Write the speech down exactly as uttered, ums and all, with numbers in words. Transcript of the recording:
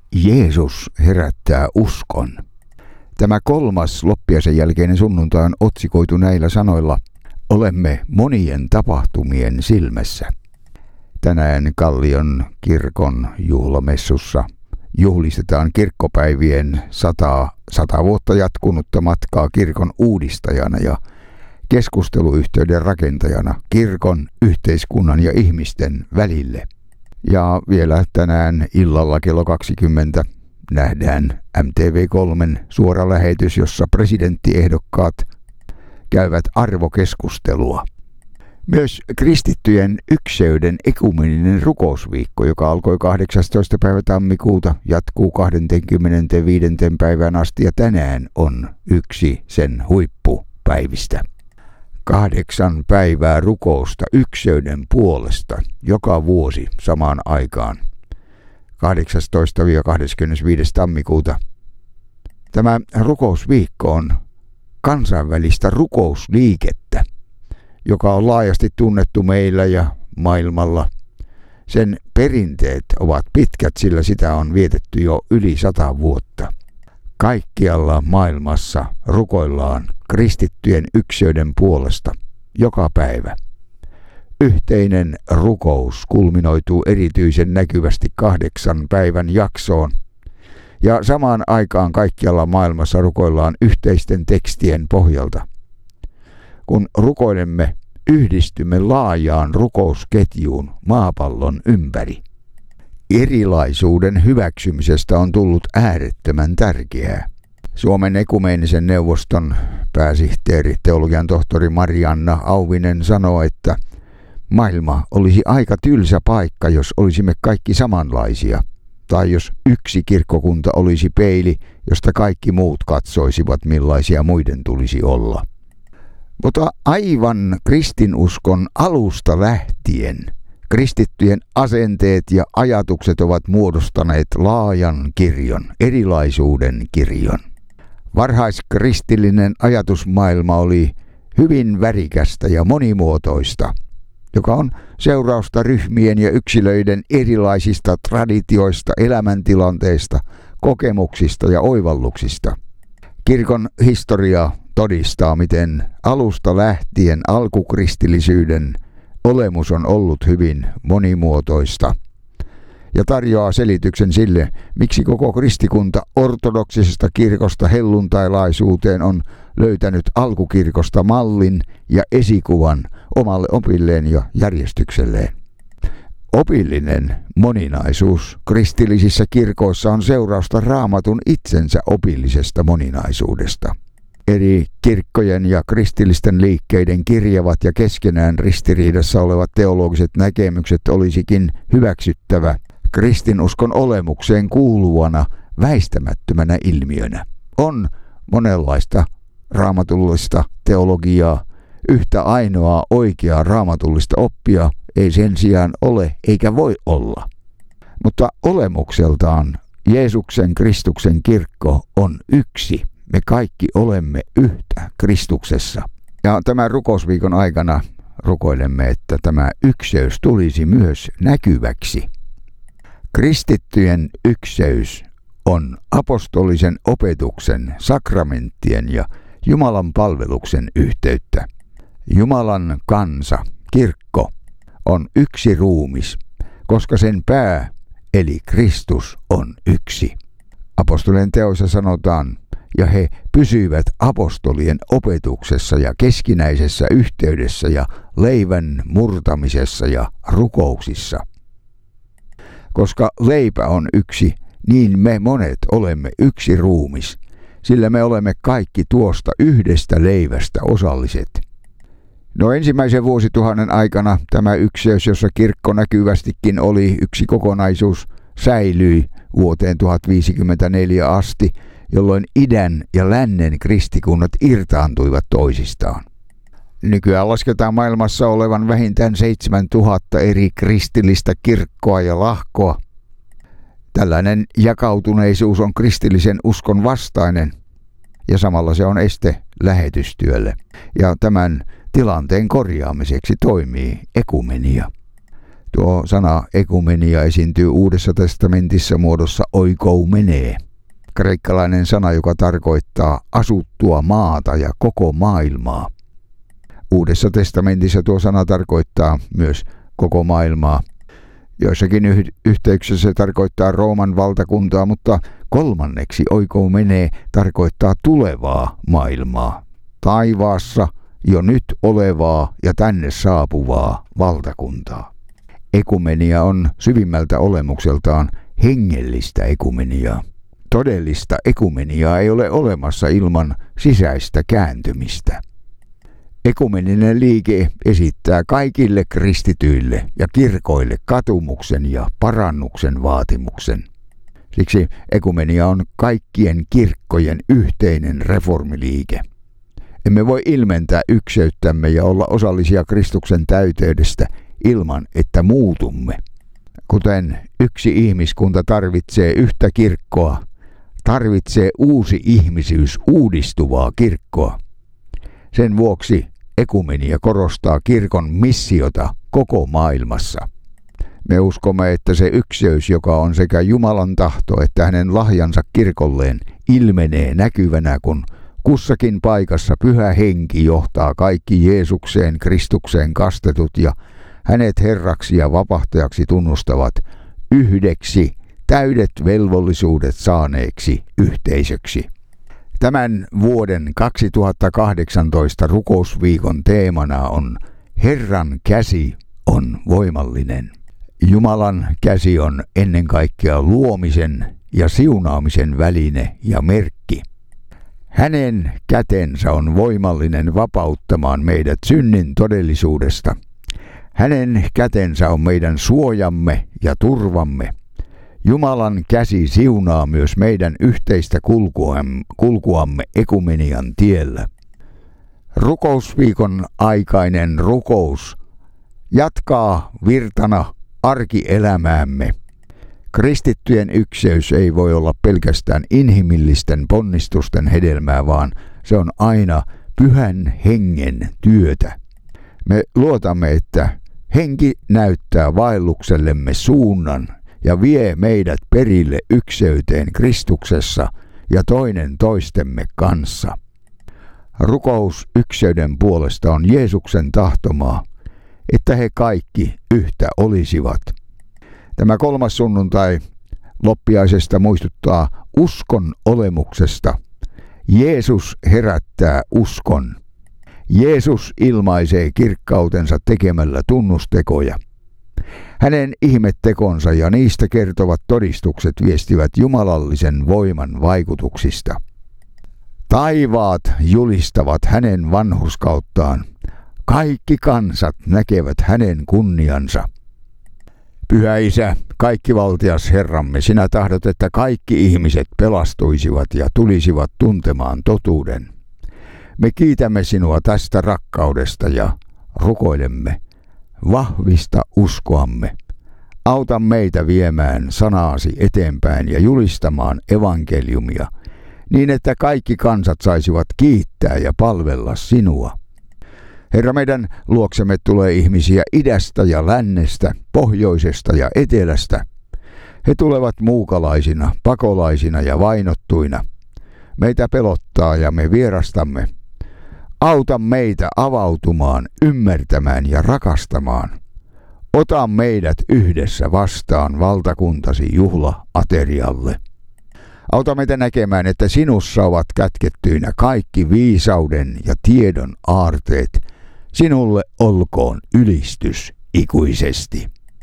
Jeesus herättää uskon. Tämä kolmas loppiaisen jälkeinen sunnuntai on otsikoitu näillä sanoilla: olemme monien tapahtumien silmässä. Tänään Kallion kirkon juhlamessussa juhlistetaan kirkkopäivien sata, sata vuotta jatkunutta matkaa kirkon uudistajana ja keskusteluyhteyden rakentajana kirkon, yhteiskunnan ja ihmisten välille. Ja vielä tänään illalla kello kaksikymmentä nähdään M T V kolmen suora lähetys, jossa presidenttiehdokkaat käyvät arvokeskustelua. Myös kristittyjen ykseyden ekumeninen rukousviikko, joka alkoi kahdeksastoista päivä tammikuuta, jatkuu kahdeskymmenesviides päivään asti ja tänään on yksi sen huippupäivistä. Kahdeksan päivää rukousta ykseyden puolesta joka vuosi samaan aikaan. kahdeksastoista kahdeskymmenesviides tammikuuta. Tämä rukousviikko on kansainvälistä rukousliikettä, joka on laajasti tunnettu meillä ja maailmalla. Sen perinteet ovat pitkät, sillä sitä on vietetty jo yli sata vuotta. Kaikkialla maailmassa rukoillaan kristittyjen ykseyden puolesta joka päivä. Yhteinen rukous kulminoituu erityisen näkyvästi kahdeksan päivän jaksoon, ja samaan aikaan kaikkialla maailmassa rukoillaan yhteisten tekstien pohjalta. Kun rukoilemme, yhdistymme laajaan rukousketjuun maapallon ympäri. Erilaisuuden hyväksymisestä on tullut äärettömän tärkeää. Suomen ekumeenisen neuvoston pääsihteeri, teologian tohtori Marianna Auvinen sanoo, että maailma olisi aika tylsä paikka, jos olisimme kaikki samanlaisia, tai jos yksi kirkkokunta olisi peili, josta kaikki muut katsoisivat, millaisia muiden tulisi olla. Mutta aivan kristinuskon alusta lähtien kristittyjen asenteet ja ajatukset ovat muodostaneet laajan kirjon, erilaisuuden kirjon. Varhaiskristillinen ajatusmaailma oli hyvin värikästä ja monimuotoista, joka on seurausta ryhmien ja yksilöiden erilaisista traditioista, elämäntilanteista, kokemuksista ja oivalluksista. Kirkon historia todistaa, miten alusta lähtien alkukristillisyyden olemus on ollut hyvin monimuotoista ja tarjoaa selityksen sille, miksi koko kristikunta ortodoksisesta kirkosta helluntailaisuuteen on löytänyt alkukirkosta mallin ja esikuvan omalle opilleen ja järjestykselleen. Opillinen moninaisuus kristillisissä kirkoissa on seurausta Raamatun itsensä opillisesta moninaisuudesta. Eri kirkkojen ja kristillisten liikkeiden kirjavat ja keskenään ristiriidassa olevat teologiset näkemykset olisikin hyväksyttävä kristinuskon olemukseen kuuluvana väistämättömänä ilmiönä. On monenlaista raamatullista teologiaa, yhtä ainoaa oikeaa raamatullista oppia ei sen sijaan ole eikä voi olla. Mutta olemukseltaan Jeesuksen Kristuksen kirkko on yksi. Me kaikki olemme yhtä Kristuksessa. Ja tämän rukousviikon aikana rukoilemme, että tämä ykseys tulisi myös näkyväksi. Kristittyjen ykseys on apostolisen opetuksen, sakramenttien ja Jumalan palveluksen yhteyttä. Jumalan kansa, kirkko, on yksi ruumis, koska sen pää, eli Kristus, on yksi. Apostolien teoissa sanotaan, ja he pysyivät apostolien opetuksessa ja keskinäisessä yhteydessä ja leivän murtamisessa ja rukouksissa. Koska leipä on yksi, niin me monet olemme yksi ruumis, sillä me olemme kaikki tuosta yhdestä leivästä osalliset. No ensimmäisen vuosituhannen aikana tämä ykseys, jossa kirkko näkyvästikin oli yksi kokonaisuus, säilyi vuoteen tuhatviisikymmentäneljä asti, jolloin idän ja lännen kristikunnat irtaantuivat toisistaan. Nykyään lasketaan maailmassa olevan vähintään seitsemäntuhatta eri kristillistä kirkkoa ja lahkoa. Tällainen jakautuneisuus on kristillisen uskon vastainen ja samalla se on este lähetystyölle. Ja tämän tilanteen korjaamiseksi toimii ekumenia. Tuo sana ekumenia esiintyy Uudessa testamentissa muodossa oikoumenee. Kreikkalainen sana, joka tarkoittaa asuttua maata ja koko maailmaa. Uudessa testamentissa tuo sana tarkoittaa myös koko maailmaa. Joissakin yh- yhteyksissä se tarkoittaa Rooman valtakuntaa, mutta kolmanneksi oikoumenee tarkoittaa tulevaa maailmaa. Taivaassa jo nyt olevaa ja tänne saapuvaa valtakuntaa. Ekumenia on syvimmältä olemukseltaan hengellistä ekumeniaa. Todellista ekumeniaa ei ole olemassa ilman sisäistä kääntymistä. Ekumeninen liike esittää kaikille kristityille ja kirkoille katumuksen ja parannuksen vaatimuksen. Siksi ekumenia on kaikkien kirkkojen yhteinen reformiliike. Emme voi ilmentää ykseyttämme ja olla osallisia Kristuksen täyteydestä ilman, että muutumme. Kuten yksi ihmiskunta tarvitsee yhtä kirkkoa, tarvitsee uusi ihmisyys uudistuvaa kirkkoa. Sen vuoksi ekumenia korostaa kirkon missiota koko maailmassa. Me uskomme, että se ykseys, joka on sekä Jumalan tahto että hänen lahjansa kirkolleen, ilmenee näkyvänä, kun kussakin paikassa Pyhä Henki johtaa kaikki Jeesukseen, Kristukseen kastetut ja hänet Herraksi ja vapahtajaksi tunnustavat yhdeksi täydet velvollisuudet saaneeksi yhteisöksi. Tämän vuoden kaksituhattakahdeksantoista rukousviikon teemana on Herran käsi on voimallinen. Jumalan käsi on ennen kaikkea luomisen ja siunaamisen väline ja merkki. Hänen kätensä on voimallinen vapauttamaan meidät synnin todellisuudesta. Hänen kätensä on meidän suojamme ja turvamme. Jumalan käsi siunaa myös meidän yhteistä kulkuamme, kulkuamme ekumenian tiellä. Rukousviikon aikainen rukous jatkaa virtana arkielämäämme. Kristittyjen ykseys ei voi olla pelkästään inhimillisten ponnistusten hedelmää, vaan se on aina Pyhän Hengen työtä. Me luotamme, että Henki näyttää vaelluksellemme suunnan ja vie meidät perille ykseyteen Kristuksessa ja toinen toistemme kanssa. Rukous ykseyden puolesta on Jeesuksen tahtomaa, että he kaikki yhtä olisivat. Tämä kolmas sunnuntai loppiaisesta muistuttaa uskon olemuksesta. Jeesus herättää uskon. Jeesus ilmaisee kirkkautensa tekemällä tunnustekoja. Hänen ihmettekonsa ja niistä kertovat todistukset viestivät jumalallisen voiman vaikutuksista. Taivaat julistavat hänen vanhurskauttaan. Kaikki kansat näkevät hänen kunniansa. Pyhä Isä, kaikkivaltias Herramme, sinä tahdot, että kaikki ihmiset pelastuisivat ja tulisivat tuntemaan totuuden. Me kiitämme sinua tästä rakkaudesta ja rukoilemme. Vahvista uskoamme. Auta meitä viemään sanaasi eteenpäin ja julistamaan evankeliumia, niin että kaikki kansat saisivat kiittää ja palvella sinua. Herra, meidän luoksemme tulee ihmisiä idästä ja lännestä, pohjoisesta ja etelästä. He tulevat muukalaisina, pakolaisina ja vainottuina. Meitä pelottaa ja me vierastamme. Auta meitä avautumaan, ymmärtämään ja rakastamaan. Ota meidät yhdessä vastaan valtakuntasi juhla-aterialle. Auta meitä näkemään, että sinussa ovat kätkettyinä kaikki viisauden ja tiedon aarteet. Sinulle olkoon ylistys ikuisesti.